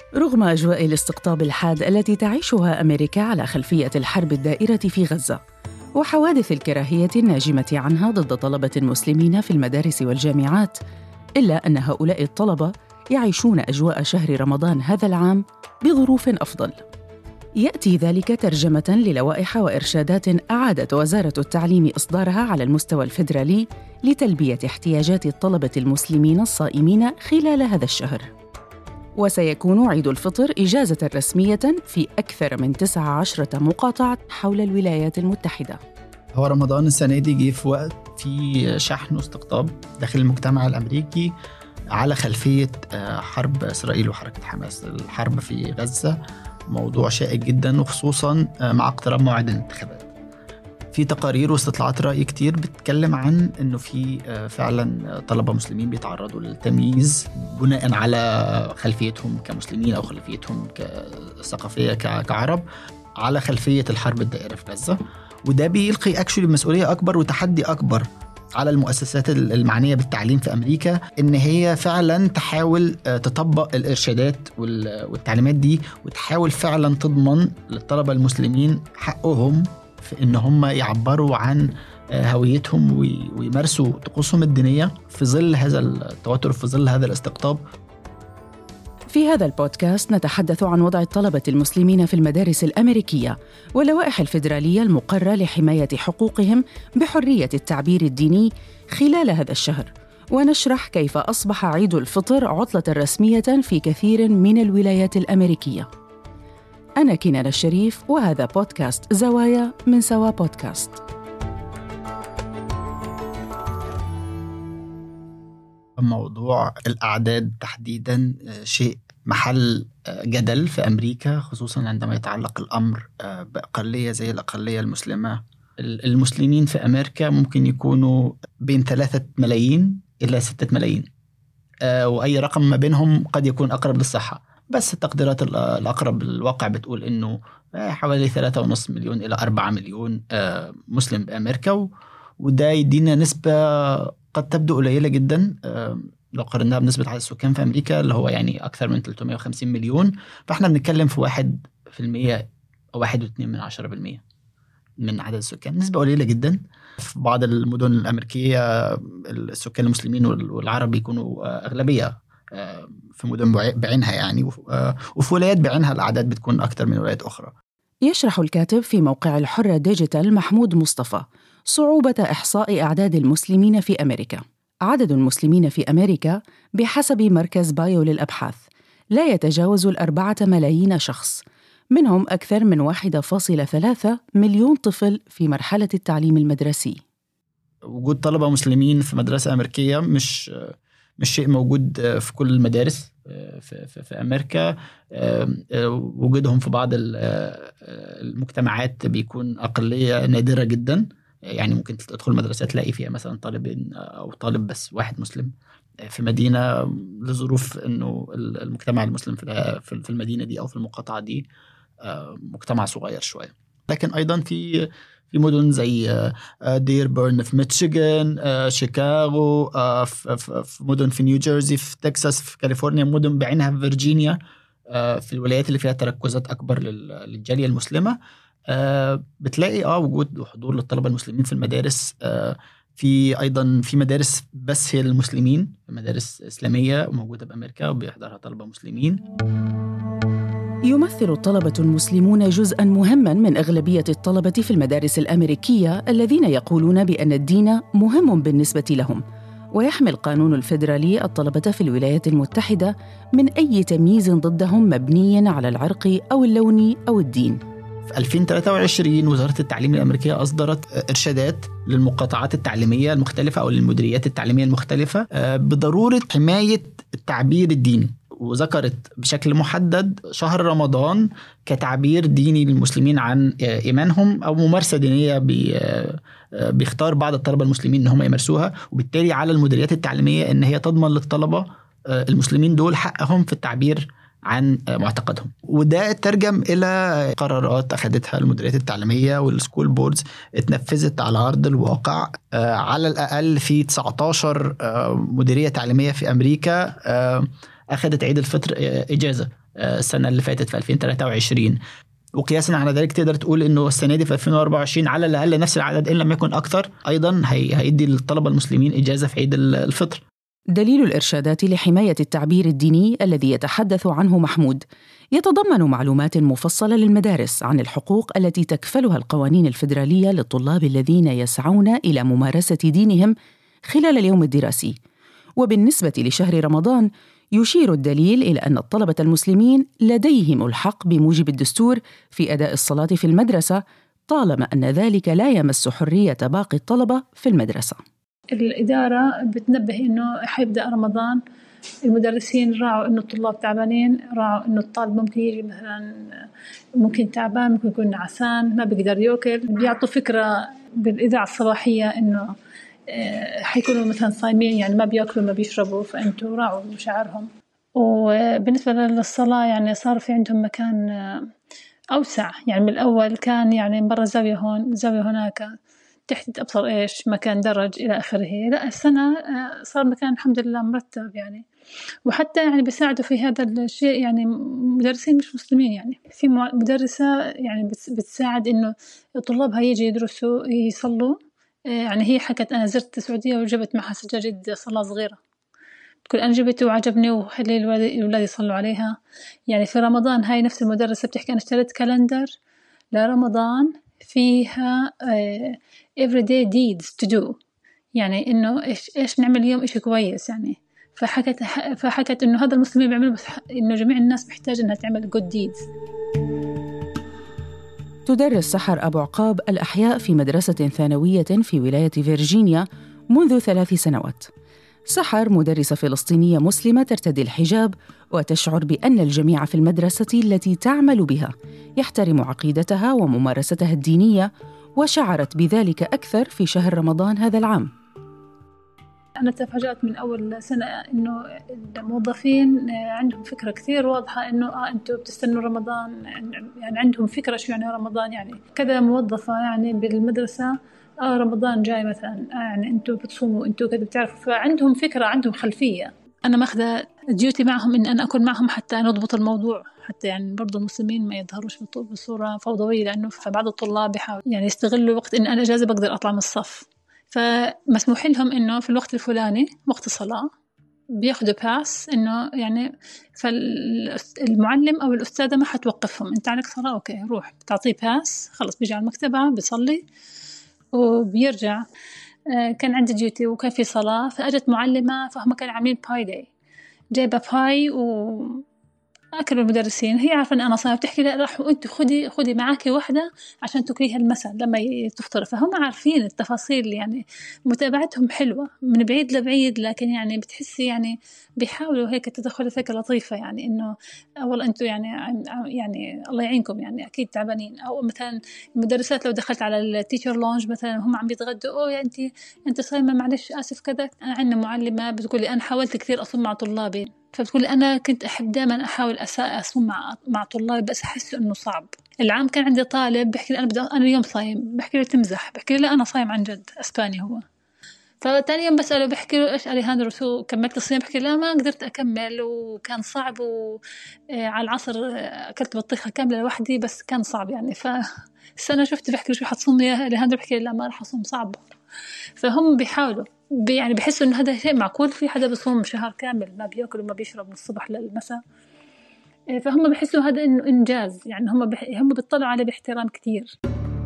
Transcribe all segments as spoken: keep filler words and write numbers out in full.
رغم أجواء الاستقطاب الحاد التي تعيشها أمريكا على خلفية الحرب الدائرة في غزة وحوادث الكراهية الناجمة عنها ضد طلبة المسلمين في المدارس والجامعات، إلا أن هؤلاء الطلبة يعيشون أجواء شهر رمضان هذا العام بظروف أفضل. يأتي ذلك ترجمة للوائح وإرشادات أعادت وزارة التعليم إصدارها على المستوى الفيدرالي لتلبية احتياجات الطلبة المسلمين الصائمين خلال هذا الشهر. وسيكون عيد الفطر إجازة رسمية في أكثر من تسعة عشرة مقاطعة حول الولايات المتحدة. هو رمضان السنة دي جه في وقت في شحن واستقطاب داخل المجتمع الأمريكي على خلفية حرب إسرائيل وحركة حماس. الحرب في غزة موضوع شائك جدا، وخصوصا مع اقتراب موعد الانتخابات. في تقارير واستطلاعات رأي كتير بتتكلم عن أنه في فعلا طلبة مسلمين بيتعرضوا للتمييز بناء على خلفيتهم كمسلمين أو خلفيتهم كثقافية كعرب على خلفية الحرب الدائرة في غزة. وده بيلقي أكشولي مسؤولية أكبر وتحدي أكبر على المؤسسات المعنية بالتعليم في أمريكا، إن هي فعلا تحاول تطبق الإرشادات والتعليمات دي، وتحاول فعلا تضمن للطلبة المسلمين حقهم في إن هم يعبروا عن هويتهم ويمارسوا طقوسهم الدينية في ظل هذا التوتر، في ظل هذا الاستقطاب. في هذا البودكاست نتحدث عن وضع الطلبة المسلمين في المدارس الأمريكية واللوائح الفيدرالية المقرة لحماية حقوقهم بحرية التعبير الديني خلال هذا الشهر، ونشرح كيف أصبح عيد الفطر عطلة رسمية في كثير من الولايات الأمريكية. أنا كنان الشريف، وهذا بودكاست زوايا من سوا بودكاست. موضوع الأعداد تحديداً شيء محل جدل في أمريكا، خصوصاً عندما يتعلق الأمر بأقلية زي الأقلية المسلمة. المسلمين في أمريكا ممكن يكونوا بين ثلاثة ملايين إلى ستة ملايين، وأي رقم ما بينهم قد يكون أقرب للصحة، بس التقديرات الأقرب للواقع بتقول إنه حوالي ثلاثة ونصف مليون إلى أربعة مليون مسلم بأمريكا. وده يدينا نسبة قد تبدو قليلة جدا لو قارناها بنسبة عدد السكان في أمريكا اللي هو يعني أكثر من ثلاثمائة وخمسين مليون. فإحنا بنتكلم في واحد في المية أو واحد واثنين من عشرة بالمية من عدد السكان، نسبة قليلة جدا. في بعض المدن الأمريكية السكان المسلمين والعرب يكونوا أغلبية في مدن بعينها يعني، وفي ولايات بعينها الأعداد بتكون أكثر من ولايات أخرى. يشرح الكاتب في موقع الحرة ديجيتال محمود مصطفى صعوبة إحصاء أعداد المسلمين في أمريكا. عدد المسلمين في أمريكا بحسب مركز بايو للأبحاث لا يتجاوز الأربعة ملايين شخص، منهم أكثر من واحد فاصلة ثلاثة مليون طفل في مرحلة التعليم المدرسي. وجود طلبة مسلمين في مدرسة أمريكية مش مش شيء موجود في كل المدارس في, في, في أمريكا. وجودهم في بعض المجتمعات بيكون أقلية نادرة جدا، يعني ممكن تدخل مدرسة تلاقي فيها مثلا طالب أو طالب بس واحد مسلم في مدينة، لظروف أنه المجتمع المسلم في المدينة دي أو في المقاطعة دي مجتمع صغير شوية. لكن أيضا في في مدن زي ديربورن في ميشيغان، شيكاغو، في مدن في نيوجيرسي، في تكساس، في كاليفورنيا، مدن بعينها في فيرجينيا، في الولايات اللي فيها تركزات أكبر للجالية المسلمة. بتلاقي آه وجود وحضور للطلبة المسلمين في المدارس. في أيضا في مدارس بس هي للمسلمين، مدارس إسلامية موجودة بأمريكا وبيحضرها طلبة مسلمين. يمثل الطلبة المسلمون جزءاً مهماً من أغلبية الطلبة في المدارس الأمريكية الذين يقولون بأن الدين مهم بالنسبة لهم، ويحمي القانون الفيدرالي الطلبة في الولايات المتحدة من أي تمييز ضدهم مبني على العرق أو اللون أو الدين. في ألفين وثلاثة وعشرين وزارة التعليم الأمريكية أصدرت إرشادات للمقاطعات التعليمية المختلفة أو للمديريات التعليمية المختلفة بضرورة حماية التعبير الديني، وذكرت بشكل محدد شهر رمضان كتعبير ديني للمسلمين عن إيمانهم أو ممارسة دينية بيختار بعض الطلبة المسلمين إن هم يمارسوها، وبالتالي على المديريات التعليمية إن هي تضمن للطلبة المسلمين دول حقهم في التعبير عن معتقدهم. وده ترجم إلى قرارات أخذتها المديريات التعليمية والسكول بوردز اتنفذت على أرض الواقع. على الأقل في تسعة عشر مديرية تعليمية في أمريكا أخذت عيد الفطر إجازة السنة اللي فاتت في ألفين وثلاثة وعشرين. وقياسا على ذلك تقدر تقول إنه السنة دي في ألفين وأربعة وعشرين على الأقل نفس العدد إن لم يكن أكثر، أيضا هي هيدي للطلبة المسلمين إجازة في عيد الفطر. دليل الإرشادات لحماية التعبير الديني الذي يتحدث عنه محمود يتضمن معلومات مفصلة للمدارس عن الحقوق التي تكفلها القوانين الفيدرالية للطلاب الذين يسعون إلى ممارسة دينهم خلال اليوم الدراسي. وبالنسبة لشهر رمضان يشير الدليل إلى أن الطلبة المسلمين لديهم الحق بموجب الدستور في أداء الصلاة في المدرسة طالما أن ذلك لا يمس حرية باقي الطلبة في المدرسة. الإدارة بتنبه إنه حيبدأ رمضان، المدرسين راعوا إنه الطلاب تعبانين، راعوا إنه الطالب ممكن يجي مثلا ممكن تعبان، ممكن يكون نعسان ما بيقدر يأكل، بيعطوا فكرة بالإذاعة الصباحية إنه حيكونوا مثلا صايمين يعني ما بيأكلوا ما بيشربوا، فأنتوا راعوا مشاعرهم. وبالنسبة للصلاة يعني صار في عندهم مكان أوسع، يعني من الأول كان يعني مرة زاوية هون زاوية هناك تحت أبصر إيش مكان درج إلى آخره، لا السنة صار مكان الحمد لله مرتب يعني. وحتى يعني بيساعدوا في هذا الشيء يعني مدرسين مش مسلمين، يعني في مدرسة يعني بتساعد إنه طلابها يجي يدرسوا يصلوا. يعني هي حكت أنا زرت السعودية وجبت معها سجاجيد صلاة صغيرة، تقول أنا جبته وعجبني وخلي الأولاد يصلوا عليها. يعني في رمضان هاي نفس المدرسة بتحكي أنا اشتريت كالندر لرمضان فيها uh, everyday deeds to do، يعني إنه إيش إيش نعمل اليوم إشي كويس يعني. فحكت فحكت إنه هذا المسلمين بيعملوا، بس إنه جميع الناس محتاج إنها تعمل good deeds. تدرس سحر أبو عقاب الأحياء في مدرسة ثانوية في ولاية فيرجينيا منذ ثلاث سنوات. سحر مدرسة فلسطينية مسلمة ترتدي الحجاب وتشعر بأن الجميع في المدرسة التي تعمل بها يحترم عقيدتها وممارستها الدينية، وشعرت بذلك أكثر في شهر رمضان هذا العام. أنا تفاجأت من أول سنة إنه الموظفين عندهم فكرة كثير واضحة إنه آه أنتوا بتستنوا رمضان، يعني عندهم فكرة شو يعني رمضان. يعني كذا موظفة يعني بالمدرسة آه رمضان جاي مثلا، آه يعني أنتوا بتصوموا أنتوا كذا بتعرفوا، فعندهم فكرة عندهم خلفية. أنا ماخذة ديوتي معهم إن أنا أكون معهم حتى نضبط الموضوع، حتى يعني برضو المسلمين ما يظهروش بصورة فوضوية، لأنه فبعض الطلاب بيحاول يعني يستغلوا وقت إن أنا إجازة بقدر أطلع من الصف، فمسموح لهم إنه في الوقت الفلاني وقت الصلاة بياخدوا باس إنه يعني فالمعلم أو الأستاذة ما حتوقفهم، أنت عليك صلاة أوكي روح، بتعطيه باس خلص بيجي على المكتبة بيصلي وبيرجع. كان عندي ديوتي وكان في صلاة، فأجت معلمة فهم كانوا عاملين باي داي، جايبة باي و أكلوا المدرسين، هي عارفة أن أنا صايمة، بتحكي لا راح وأنت خدي خدي معاكي واحدة عشان تكليها المساء لما تفطر. فهم عارفين التفاصيل، يعني متابعتهم حلوة من بعيد لبعيد، لكن يعني بتحسي يعني بيحاولوا هيك تدخلات هيك لطيفة، يعني إنه والله أنتوا يعني يعني الله يعينكم يعني أكيد تعبانين. أو مثلا المدرسات لو دخلت على التيشر لونج مثلا هم عم بيتغدوا، أوه يا أنت أنت صايمة معلش آسف كذا. عندنا معلمة بتقولي أنا حاولت كثير أصوم مع طلابي، فبتقول أنا كنت أحب دائما أحاول أصوم مع مع طلاب بس أحس إنه صعب. العام كان عندي طالب بحكي لي أنا بدي أنا اليوم صايم، بحكي له تمزح، بحكي له لا أنا صايم عن جد، أسباني هو. فتاني يوم بسأله بحكي له إيش أليهاندرو سو كملت الصيام، بحكي لا ما قدرت أكمل وكان صعب، وعلى العصر أكلت بطيخة كاملة لوحدي بس كان صعب يعني. فالسنة شفت بحكي له شو حتصوم يا أليهاندرو، بحكي لا ما راح أصوم صعب. فهم بيحاولوا يعني بحسوا إنه هذا شيء معقول، في حدا بيصوم شهر كامل ما بيأكل وما بيشرب من الصبح للمساء، فهم بحسوا هذا إنه إنجاز، يعني هم بح... هم بيطلعوا عليه باحترام كتير.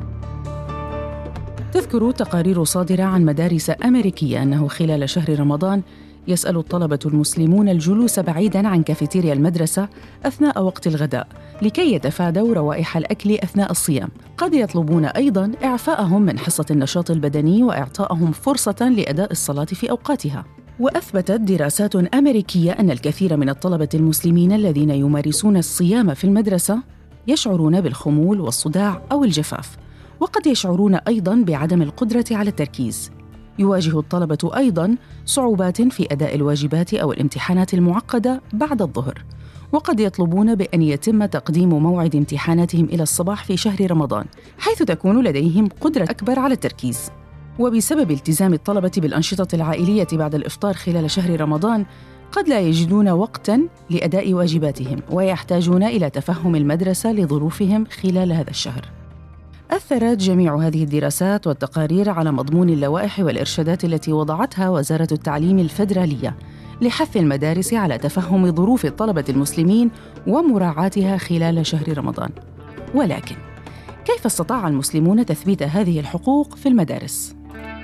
تذكر تقارير صادرة عن مدارس أمريكية أنه خلال شهر رمضان يسأل الطلبة المسلمون الجلوس بعيداً عن كافيتيريا المدرسة أثناء وقت الغداء لكي يتفادوا روائح الأكل أثناء الصيام. قد يطلبون أيضاً إعفاءهم من حصة النشاط البدني وإعطائهم فرصة لأداء الصلاة في أوقاتها. وأثبتت دراسات أمريكية أن الكثير من الطلبة المسلمين الذين يمارسون الصيام في المدرسة يشعرون بالخمول والصداع أو الجفاف، وقد يشعرون أيضاً بعدم القدرة على التركيز. يواجه الطلبة أيضاً صعوبات في أداء الواجبات أو الامتحانات المعقدة بعد الظهر، وقد يطلبون بأن يتم تقديم موعد امتحاناتهم إلى الصباح في شهر رمضان، حيث تكون لديهم قدرة أكبر على التركيز. وبسبب التزام الطلبة بالأنشطة العائلية بعد الإفطار خلال شهر رمضان، قد لا يجدون وقتاً لأداء واجباتهم ويحتاجون إلى تفهم المدرسة لظروفهم خلال هذا الشهر. أثرت جميع هذه الدراسات والتقارير على مضمون اللوائح والإرشادات التي وضعتها وزارة التعليم الفيدرالية لحث المدارس على تفهم ظروف الطلبة المسلمين ومراعاتها خلال شهر رمضان. ولكن كيف استطاع المسلمون تثبيت هذه الحقوق في المدارس؟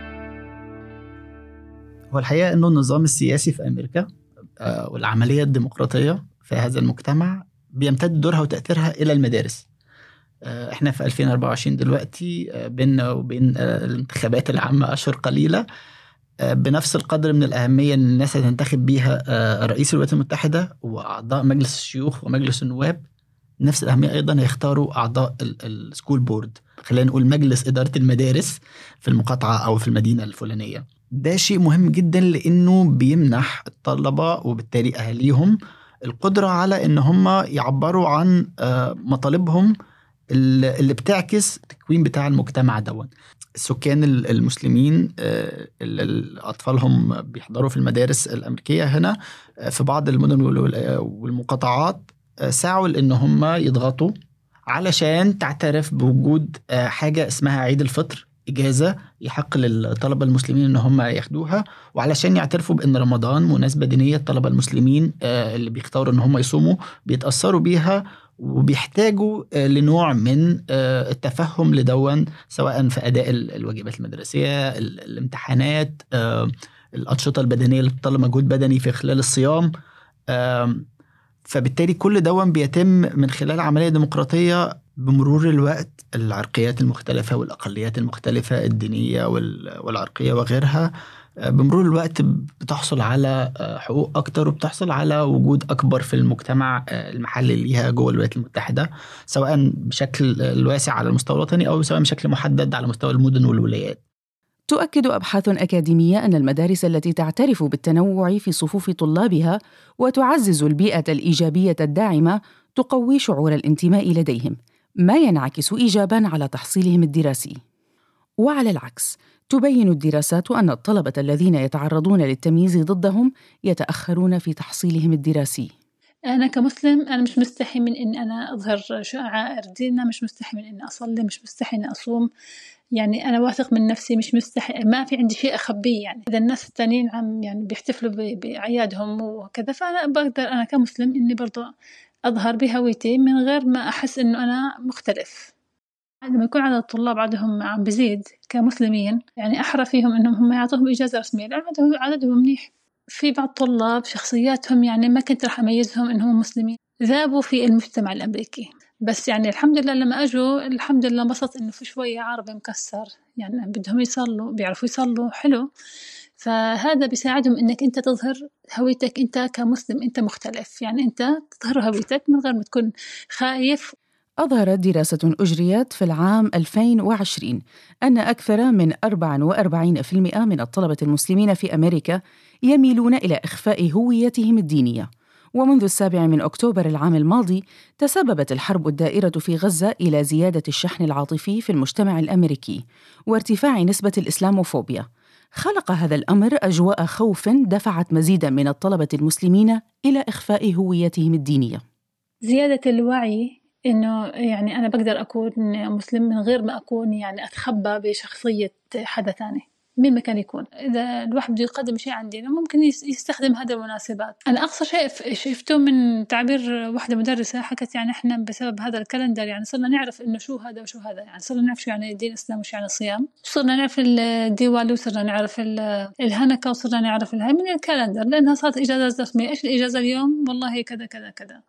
والحقيقة أنه النظام السياسي في أمريكا والعملية الديمقراطية في هذا المجتمع بيمتد دورها وتأثيرها إلى المدارس. احنا في ألفين وأربعة وعشرين دلوقتي بيننا وبين الانتخابات العامة أشهر قليلة، بنفس القدر من الأهمية أن الناس هتنتخب بيها رئيس الولايات المتحدة وأعضاء مجلس الشيوخ ومجلس النواب، نفس الأهمية أيضا هيختاروا أعضاء السكول بورد، خلينا نقول مجلس إدارة المدارس في المقاطعة أو في المدينة الفلانية. ده شيء مهم جدا لأنه بيمنح الطلبة وبالتالي أهاليهم القدرة على أن هم يعبروا عن مطالبهم اللي بتعكس التكوين بتاع المجتمع دون. السكان المسلمين اللي أطفالهم بيحضروا في المدارس الأمريكية هنا في بعض المدن والمقاطعات سعوا لأن هم يضغطوا علشان تعترف بوجود حاجة اسمها عيد الفطر، إجازة يحق للطلبة المسلمين إن هم ياخدوها، وعلشان يعترفوا بأن رمضان مناسبة دينية الطلبة المسلمين اللي بيختاروا إن هم يصوموا بيتأثروا بيها وبيحتاجوا لنوع من التفهم لدون، سواء في أداء الواجبات المدرسية، الامتحانات، الأنشطة البدنية اللي بتطلب مجهود بدني في خلال الصيام. فبالتالي كل دون بيتم من خلال عملية ديمقراطية. بمرور الوقت العرقيات المختلفة والأقليات المختلفة الدينية والعرقية وغيرها بمرور الوقت بتحصل على حقوق أكتر وبتحصل على وجود أكبر في المجتمع المحلي ليها جوه الولايات المتحدة، سواء بشكل واسع على المستوى الوطني أو سواء بشكل محدد على مستوى المدن والولايات. تؤكد أبحاث أكاديمية أن المدارس التي تعترف بالتنوع في صفوف طلابها وتعزز البيئة الإيجابية الداعمة تقوي شعور الانتماء لديهم، ما ينعكس إيجاباً على تحصيلهم الدراسي. وعلى العكس، تبين الدراسات أن الطلبة الذين يتعرضون للتمييز ضدهم يتأخرون في تحصيلهم الدراسي. أنا كمسلم أنا مش مستحي من إن أنا أظهر شعائر ديننا، مش مستحي من إن أصلي، مش مستحي إن أصوم. يعني أنا واثق من نفسي، مش مستحي، ما في عندي شيء أخبيه. يعني إذا الناس التانيين عم يعني بيحتفلوا بأعيادهم وكذا، فأنا بقدر أنا كمسلم إني برضو أظهر بهويتي من غير ما أحس إنه أنا مختلف. لما يكون عدد الطلاب عددهم عم بزيد كمسلمين، يعني أحرى فيهم إنهم هم يعطوهم إجازة رسمية لأن عددهم عددهم منيح. في بعض الطلاب شخصياتهم يعني ما كنت رح أميزهم إنهم مسلمين، ذابوا في المجتمع الأمريكي. بس يعني الحمد لله لما أجوا الحمد لله انبسط إنه في شوية عربي مكسر، يعني بدهم يصلوا، بيعرفوا يصلوا حلو. فهذا بيساعدهم إنك أنت تظهر هويتك، أنت كمسلم أنت مختلف، يعني أنت تظهر هويتك من غير ما تكون خايف. أظهرت دراسة أجريت في العام ألفين وعشرين أن أكثر من أربعة وأربعين بالمئة من الطلبة المسلمين في أمريكا يميلون إلى إخفاء هويتهم الدينية. ومنذ السابع من أكتوبر العام الماضي تسببت الحرب الدائرة في غزة إلى زيادة الشحن العاطفي في المجتمع الأمريكي وارتفاع نسبة الإسلاموفوبيا. خلق هذا الأمر أجواء خوف دفعت مزيداً من الطلبة المسلمين إلى إخفاء هويتهم الدينية. زيادة الوعي إنه يعني أنا بقدر أكون مسلم من غير ما أكون يعني أتخبى بشخصية حدا تاني مين ما كان يكون. إذا الواحد بده يقدم شيء عندنا ممكن يستخدم هذا المناسبات. أنا أقصى شيء شفته من تعبير واحدة مدرسة حكت يعني إحنا بسبب هذا الكالندر يعني صرنا نعرف إنه شو هذا وشو هذا، يعني صرنا نعرف شو يعني دين الإسلام وشو يعني صيام، صرنا نعرف الديوالي وصرنا نعرف الهنكة وصرنا نعرف الهاي من الكالندر لأنها صارت إجازة رسمية. إيش الإجازة اليوم؟ والله كذا كذا كذا.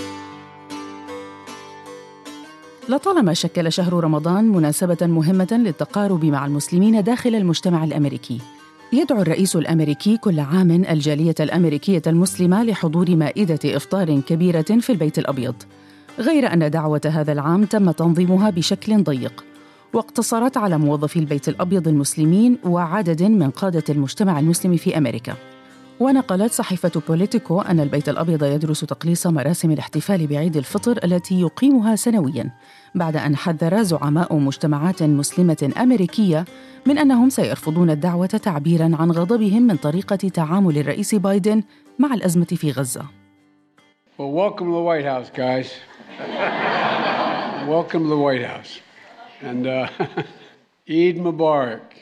لطالما شكل شهر رمضان مناسبة مهمة للتقارب مع المسلمين داخل المجتمع الأمريكي. يدعو الرئيس الأمريكي كل عام الجالية الأمريكية المسلمة لحضور مائدة إفطار كبيرة في البيت الأبيض، غير أن دعوة هذا العام تم تنظيمها بشكل ضيق واقتصرت على موظفي البيت الأبيض المسلمين وعدد من قادة المجتمع المسلم في أمريكا. ونقلت صحيفة بوليتيكو أن البيت الأبيض يدرس تقليص مراسم الاحتفال بعيد الفطر التي يقيمها سنوياً، بعد أن حذر زعماء مجتمعات مسلمة أمريكية من أنهم سيرفضون الدعوة تعبيراً عن غضبهم من طريقة تعامل الرئيس بايدن مع الأزمة في غزة. Well, welcome to the White House, guys. Welcome to the White House. And uh, Eid Mubarak.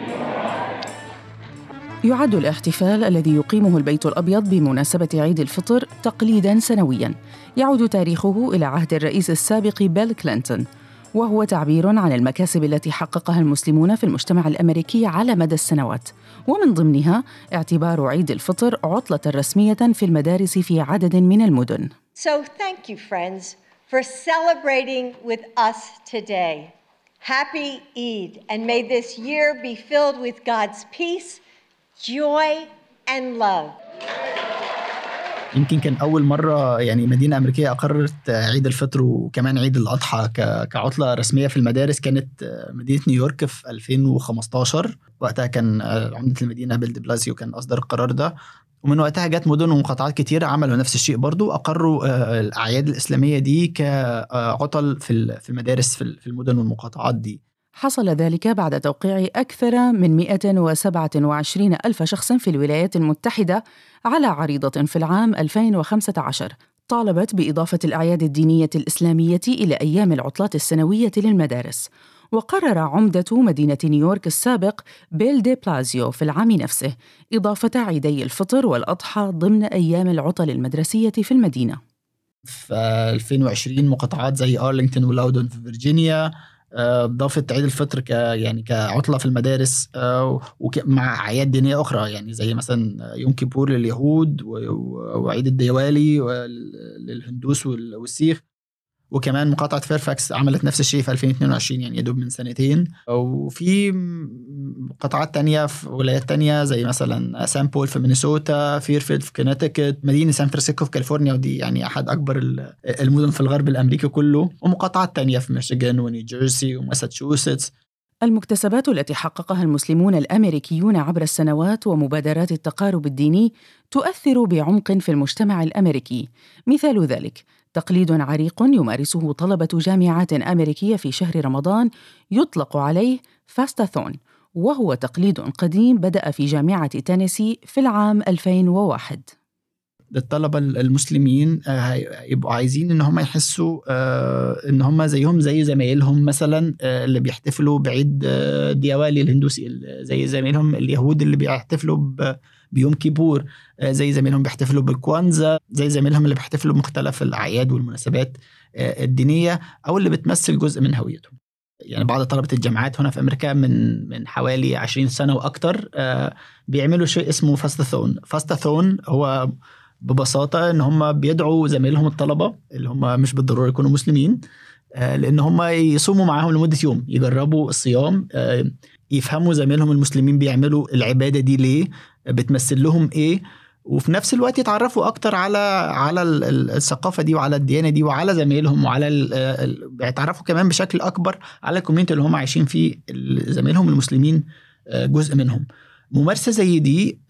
يعد الاحتفال الذي يقيمه البيت الأبيض بمناسبة عيد الفطر تقليداً سنوياً يعود تاريخه إلى عهد الرئيس السابق بيل كلينتون، وهو تعبير عن المكاسب التي حققها المسلمون في المجتمع الأمريكي على مدى السنوات، ومن ضمنها اعتبار عيد الفطر عطلة رسمية في المدارس في عدد من المدن. So thank you, friends, for celebrating with us today. Happy Eid, and may this year be filled with God's peace, joy and love. يمكن كان أول مرة يعني مدينة أمريكية أقررت عيد الفطر وكمان عيد الأضحى كعطلة رسمية في المدارس، كانت مدينة نيويورك في ألفين وخمستاشر. وقتها كان عمدة المدينة بيل دي بلازيو كان أصدر القرار ده، ومن وقتها جت مدن ومقاطعات كتير عملوا نفس الشيء برضو، أقروا الأعياد الإسلامية دي كعطل في المدارس في المدن والمقاطعات دي. حصل ذلك بعد توقيع أكثر من مئة وسبعة وعشرين ألف شخص في الولايات المتحدة على عريضة في العام ألفين وخمسة عشر طالبت بإضافة الأعياد الدينية الإسلامية إلى أيام العطلات السنوية للمدارس. وقرر عمدة مدينة نيويورك السابق بيل دي بلازيو في العام نفسه إضافة عيدي الفطر والأضحى ضمن أيام العطل المدرسية في المدينة. في ألفين وعشرين مقاطعات زي أرلينغتون ولاودون في فيرجينيا ضافت عيد الفطر ك يعني كعطلة في المدارس، ومع أعياد دينية أخرى يعني زي مثلا يوم كيبور لليهود وعيد الديوالي للهندوس والسيخ. وكمان مقاطعة فيرفاكس عملت نفس الشيء في ألفين واثنين وعشرين، يعني يدوب من سنتين. وفي مقاطعات تانية في ولايات تانية زي مثلا سان بول في مينيسوتا، فيرفيلد في كونتيكت، مدينة سان فرانسيسكو في كاليفورنيا، ودي يعني أحد أكبر المدن في الغرب الأمريكي كله، ومقاطعات تانية في ميشيغان ونيوجيرسي وماساتشوستس. المكتسبات التي حققها المسلمون الأمريكيون عبر السنوات ومبادرات التقارب الديني تؤثر بعمق في المجتمع الأمريكي. مثال ذلك تقليد عريق يمارسه طلبة جامعات أمريكية في شهر رمضان يطلق عليه فاستاثون، وهو تقليد قديم بدأ في جامعة تينيسي في العام ألفين وواحد. الطلبة المسلمين يبقوا عايزين إن هم يحسوا إن هم زيهم زي زمايلهم، مثلا اللي بيحتفلوا بعيد ديوالي الهندوسي، زي زمايلهم اليهود اللي بيحتفلوا بيوم كيبور، زي زمايلهم بيحتفلوا بالكوانزا، زي زمايلهم اللي بيحتفلوا بمختلف الأعياد والمناسبات الدينية أو اللي بتمثل جزء من هويتهم. يعني بعض طلبة الجامعات هنا في أمريكا من من حوالي عشرين سنة وأكتر بيعملوا شيء اسمه فاستاثون. فاستاثون هو ببساطة إن هم بيدعوا زمايلهم الطلبة اللي هم مش بالضرورة يكونوا مسلمين، لأن هم يصوموا معاهم لمدة يوم، يجربوا الصيام، يفهموا زمايلهم المسلمين بيعملوا العبادة دي ليه، بتمثل لهم إيه، وفي نفس الوقت يتعرفوا أكتر على على الثقافة دي وعلى الديانة دي وعلى زمايلهم، وعلى يتعرفوا كمان بشكل أكبر على الكوميونتي اللي هم عايشين فيه، زمايلهم المسلمين جزء منهم. ممارسة زي دي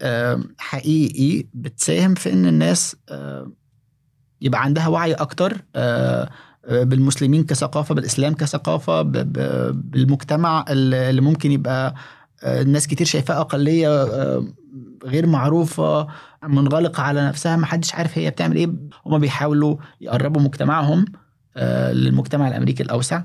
حقيقي بتساهم في إن الناس يبقى عندها وعي أكتر بالمسلمين كثقافة، بالإسلام كثقافة، بالمجتمع اللي ممكن يبقى الناس كتير شايفاه أقلية غير معروفة، منغلقة على نفسها، محدش عارف هي بتعمل إيه. هما بيحاولوا يقربوا مجتمعهم للمجتمع الأمريكي الأوسع،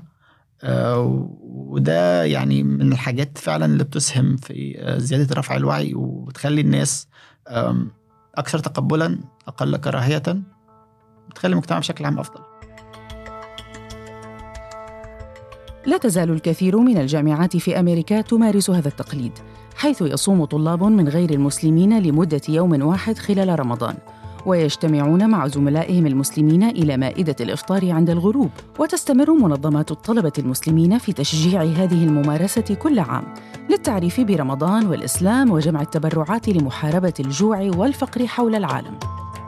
وده يعني من الحاجات فعلا اللي بتسهم في زيادة رفع الوعي وبتخلي الناس أكثر تقبلا، أقل كراهية، بتخلي المجتمع بشكل عام أفضل. لا تزال الكثير من الجامعات في أمريكا تمارس هذا التقليد، حيث يصوم طلاب من غير المسلمين لمدة يوم واحد خلال رمضان، ويجتمعون مع زملائهم المسلمين إلى مائدة الإفطار عند الغروب. وتستمر منظمات الطلبة المسلمين في تشجيع هذه الممارسة كل عام للتعريف برمضان والإسلام وجمع التبرعات لمحاربة الجوع والفقر حول العالم.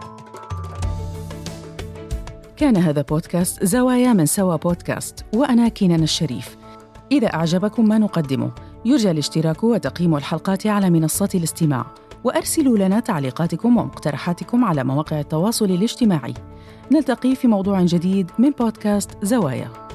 كان هذا بودكاست زوايا من سوا بودكاست، وأنا كينان الشريف. إذا أعجبكم ما نقدمه يرجى الاشتراك وتقييم الحلقات على منصات الاستماع، وأرسلوا لنا تعليقاتكم ومقترحاتكم على مواقع التواصل الاجتماعي. نلتقي في موضوع جديد من بودكاست زوايا.